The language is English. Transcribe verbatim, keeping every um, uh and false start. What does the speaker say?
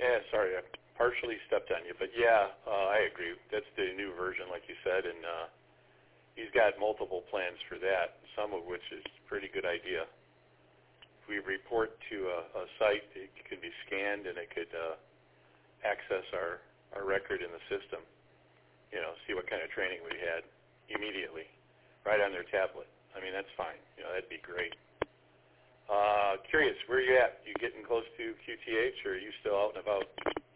Yeah, sorry, I partially stepped on you, but yeah, uh, I agree. That's the new version, like you said, and uh, he's got multiple plans for that, some of which is a pretty good idea. If we report to a, a site, it could be scanned and it could uh, access our, our record in the system, you know, see what kind of training we had immediately, right on their tablet. I mean, that's fine. You know, that'd be great. Uh, curious, where are you at? You getting close to Q T H, or are you still out and about?